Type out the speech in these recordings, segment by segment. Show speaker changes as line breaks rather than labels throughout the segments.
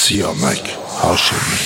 Siyamek Haşimi.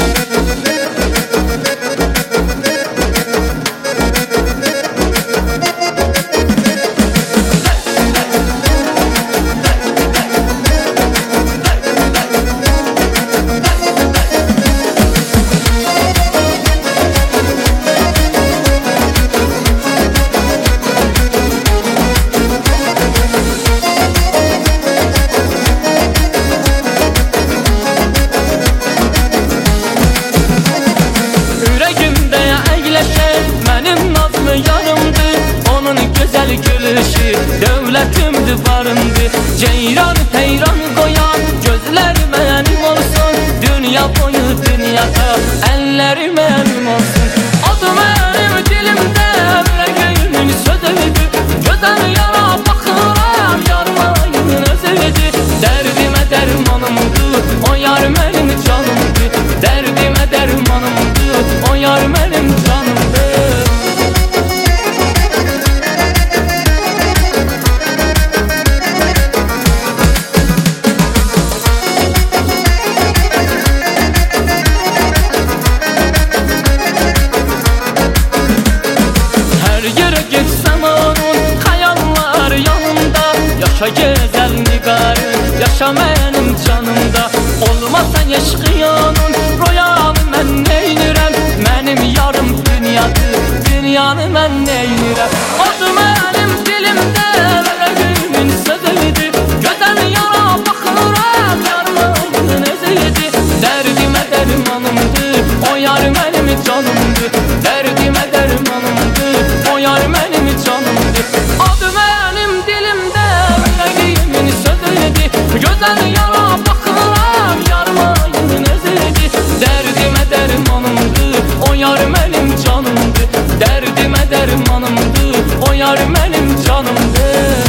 Gülüşü devletimdi varımdı. Ceyran heyran koyan gözler benim olsun. Dünya boyu dünyada elleri benim olsun. Adı benim dilimde yüreğimin sözüydü. Gözden yana bakıram yarmayın özüydü. Derdime dermanımdı o yar benim canımdı. Derdime dermanımdı o yar benim canımdı. Yaşa güzel nigarım, yaşa benim canımda. Olmasa yaşayanın royanı ben neynirem. Benim yarım dünyadır, dünyanı ben neynirem. Adı benim dilimde yüreğimin sözüydü. Gözden yana bakıram yarmayın özüydü. Derdime dermanımdır o yar benim canımdır. Derdime dermanımdır o yar benim canımdır. Adı benim dilimde gözden yana bakıram yarmayın özüydü. Derdime dermanımdır o yar benim canımdır. Derdime dermanımdır o yar benim canımdır.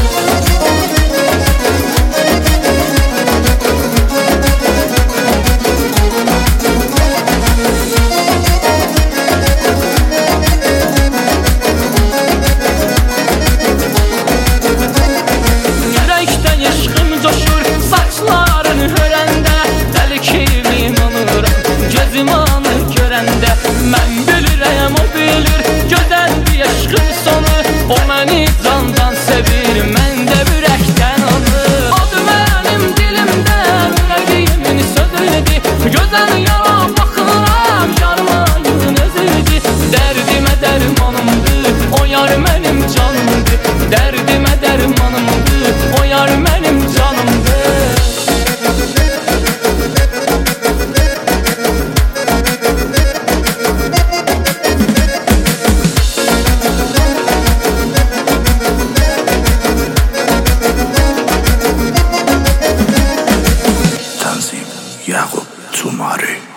Ben bilirəm o bilir gözəl bir aşkın sonu. O məni candan sevir, mən də ürəkdən alır. Adı mənim dilimdə yüreğimin sözüydü. Gözəl yana baxıram yarmayın özüydü. Dərdimə dərmanımdır o yar mənim canımdır. Dərdimə dərmanımdır o yar mənim canımdır.
Yaqub Tumari.